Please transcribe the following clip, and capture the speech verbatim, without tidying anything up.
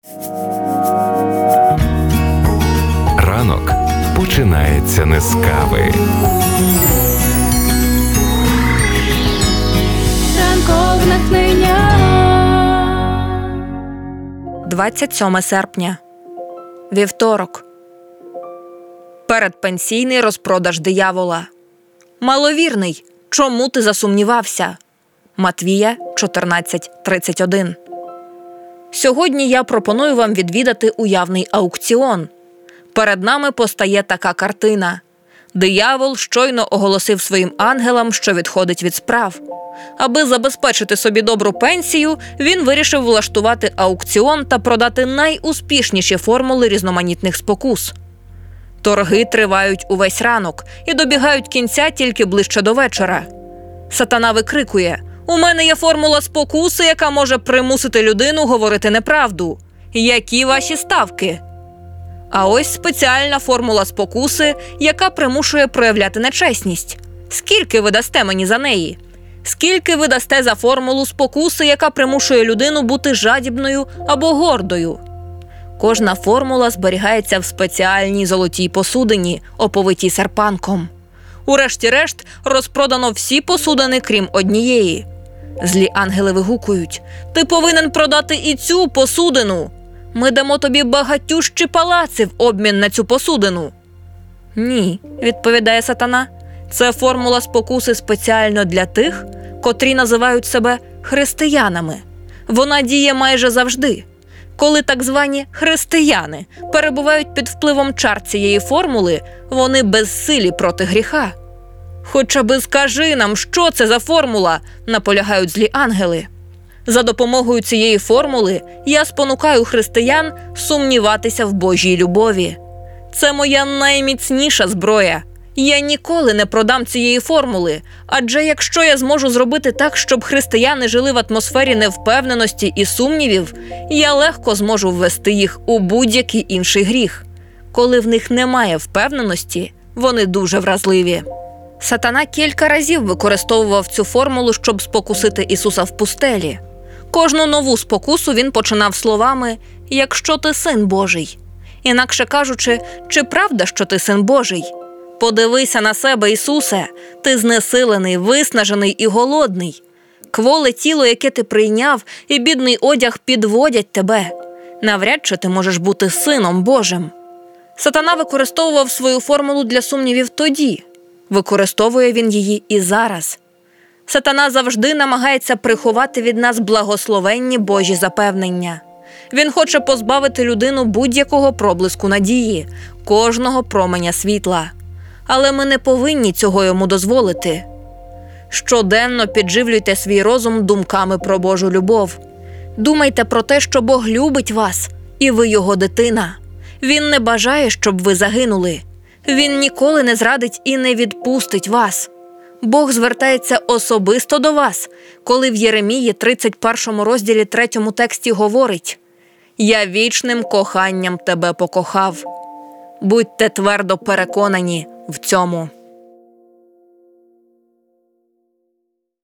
Ранок починається не з кави. Ранкове натхнення. двадцять сьоме серпня. Вівторок. Передпенсійний розпродаж диявола. Маловірний, чому ти засумнівався? Матвія чотирнадцять тридцять один. Сьогодні я пропоную вам відвідати уявний аукціон. Перед нами постає така картина. Диявол щойно оголосив своїм ангелам, що відходить від справ. Аби забезпечити собі добру пенсію, він вирішив влаштувати аукціон та продати найуспішніші формули різноманітних спокус. Торги тривають увесь ранок і добігають кінця тільки ближче до вечора. Сатана викрикує: «У мене є формула спокуси, яка може примусити людину говорити неправду. Які ваші ставки?» А ось спеціальна формула спокуси, яка примушує проявляти нечесність. Скільки ви дасте мені за неї? Скільки ви дасте за формулу спокуси, яка примушує людину бути жадібною або гордою? Кожна формула зберігається в спеціальній золотій посудині, оповитій серпанком. Урешті-решт розпродано всі посудини, крім однієї. Злі ангели вигукують: «Ти повинен продати і цю посудину! Ми дамо тобі багатющі палаци в обмін на цю посудину!» «Ні», – відповідає Сатана, – «це формула спокуси спеціально для тих, котрі називають себе християнами. Вона діє майже завжди. Коли так звані християни перебувають під впливом чар цієї формули, вони безсилі проти гріха». «Хоча би скажи нам, що це за формула», – наполягають злі ангели. За допомогою цієї формули я спонукаю християн сумніватися в Божій любові. Це моя найміцніша зброя. Я ніколи не продам цієї формули, адже якщо я зможу зробити так, щоб християни жили в атмосфері невпевненості і сумнівів, я легко зможу ввести їх у будь-який інший гріх. Коли в них немає впевненості, вони дуже вразливі. Сатана кілька разів використовував цю формулу, щоб спокусити Ісуса в пустелі. Кожну нову спокусу він починав словами «Якщо ти син Божий». Інакше кажучи, чи правда, що ти син Божий? Подивися на себе, Ісусе, ти знесилений, виснажений і голодний. Кволе тіло, яке ти прийняв, і бідний одяг підводять тебе. Навряд чи ти можеш бути сином Божим. Сатана використовував свою формулу для сумнівів тоді. Використовує він її і зараз. Сатана завжди намагається приховати від нас благословенні Божі запевнення. Він хоче позбавити людину будь-якого проблиску надії, кожного променя світла. Але ми не повинні цього йому дозволити. Щоденно підживлюйте свій розум думками про Божу любов. Думайте про те, що Бог любить вас, і ви його дитина. Він не бажає, щоб ви загинули. Він ніколи не зрадить і не відпустить вас. Бог звертається особисто до вас, коли в Єремії тридцять першому розділі третьому тексті говорить: «Я вічним коханням тебе покохав». Будьте твердо переконані в цьому.